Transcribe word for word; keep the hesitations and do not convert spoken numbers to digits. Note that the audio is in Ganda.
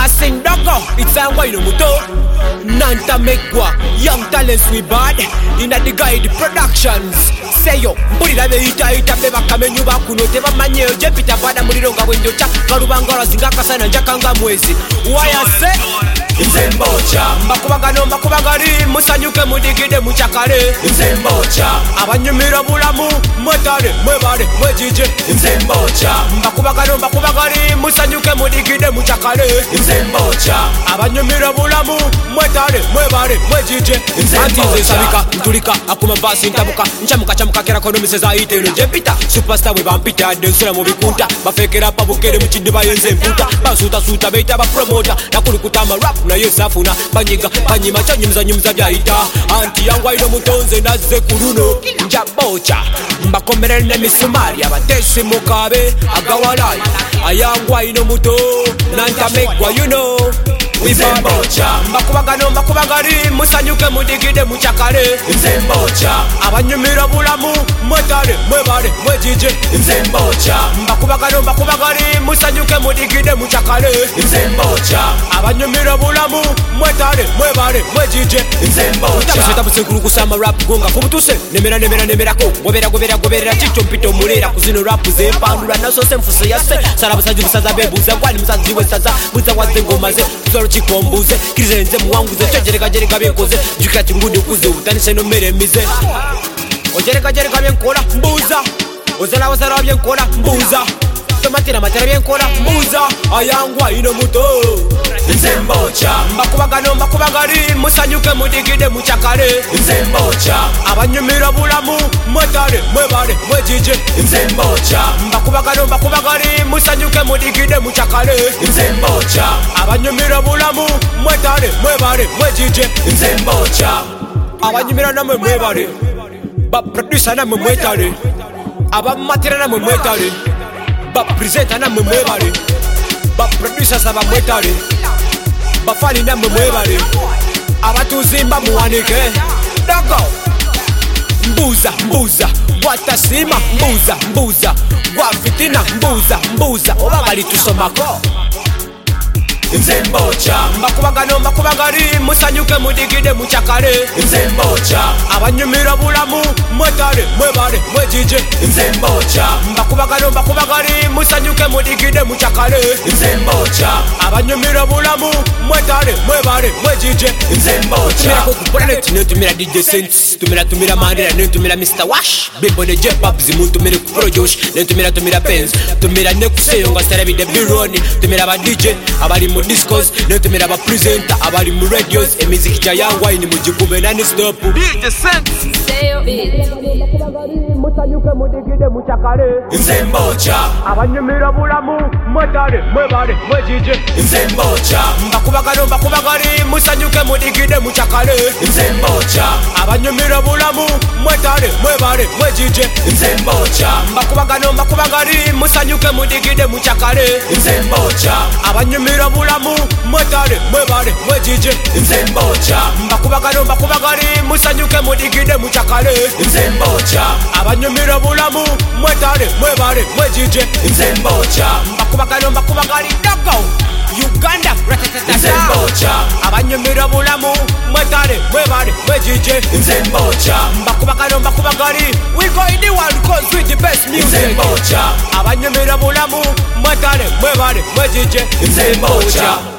I sing dogo, it's a wine muto. Nanta Megwa, young talents we bad. In a the guide productions. Say yo, put it at the ita ita beba kamenyu bakuno teba manye jepita bada mulironga wenjocha karubangara zingaka sana jakanga mwezi. Why I say? Nzembocha Mbakubagano mbakubagari musanyuke mudigide muchakare. Nzembocha abanyumira bulamu mwetale mwebale mwejije. Nzembocha Mbakubagano mbakubagari musanyuke mudigide muchakare. Nzembocha abanyumira bulamu mwetale mwebale mwejije. Antize sabika ntulika akuma basi ntabuka nchamuka chamuka kera kono miseza ite njepita superstar we bampita densura mu bikunta bafekera pabukere mu kidiba yenze mputa basuta suta beta ba promoter nakuli kutama rap na yesafuna banyiga banyima chanyimza nyimza byaita anti yangwa ino mutonze naze kuruno njabocha mbakomerene misumari abatesi mukabe agawalai ayangwa ino muto nanta megwa you know Nzembocha mbakubagano mbakubagari musanyuke mudigide muchakare. Nzembocha abanyumira bulamu mwetale mwebale mwejije. Nzembocha mbakubagano mbakubagari musanyuke mudigide muchakare. Nzembocha abanyumira bulamu mwetale mwebale mwejije. Nzembocha tabuse tabuse kuru kusama rap gonga kubutuse nemera nemera nemera ko gobera gobera gobera chicho mpito mulera kuzino rap ze pandura naso semfuse yase sarabusaji busaza bebuza kwani musazi wesaza buza waze ngoma ze zoro chikombuze kizenze muwanguze chojereka jereka bekoze jukira chingudi kuze utanishe no meremize ojereka jereka byenkola mbuza ozala ozala byenkola mbuza tomatira matira byenkola mbuza ayangwa ino muto. Nzembocha mbakubagano mbakubagari musanyuke mudigide muchakare. Nzembocha abanyumira bulamu mwetale mwebale mwejije. Nzembocha mbakubagano mbakubagari musanyuke mudigide muchakare. Nzembocha abanyumira bulamu mwetale mwebale mwejije. Nzembocha abanyumira namwe mwebale ba producer namwe mwetale abamatira namwe mwetale ba presenter namwe mwebale ba producers aba mwetale bafani namwe mwebale abatuzimba muwanike dogo mbuza mbuza watasima mbuza mbuza wafitina mbuza mbuza oba bali tusomako. Nzembocha mbakubagano mbakubagari musanyuke mudigide muchakare. Nzembocha abanyumira bulamu mwetale mwebale mwejije. Nzembocha mbakubagano mbakubagari musanyuke mudigide muchakare. Nzembocha abanyumira bulamu mwetale mwebale mwejije. Nzembocha tumira ko planet ne tumira D J Sense tumira tumira Mandela ne tumira mister Wash Bimbo ne J-Pop zimu tumira Pro Josh ne tumira tumira Pens tumira ne kuseyo nga Starabi de Bironi tumira ba D J abali mu discos ne tumira ba presenter abali mu radios emiziki cha yangwa ini mujikube nani stop D J Sense Sayo beat. musanyuke mudigide muchakare. Nzembocha abanyumira bulamu mwetale mwebale mwejije. Nzembocha mbakubagano mbakubagari musanyuke mudigide muchakare. Nzembocha abanyumira bulamu mwetale mwebale mwejije. Nzembocha mbakubagano mbakubagari musanyuke mudigide muchakare. Nzembocha abanyumira bulamu mwetale mwebale mwejije. Nzembocha mbakubagano mbakubagari musanyuke mudigide muchakare. Nzembocha abanyumira bulamu mwetale mwebale mwejije. Nzembocha mbakubagano mbakubagari dogo Uganda ratatata. Nzembocha abanyumira bulamu mwetale mwebale mwejije. Nzembocha mbakubagano mbakubagari we go in the world cause with the best music. Nzembocha abanyumira bulamu mwetale mwebale mwejije. Nzembocha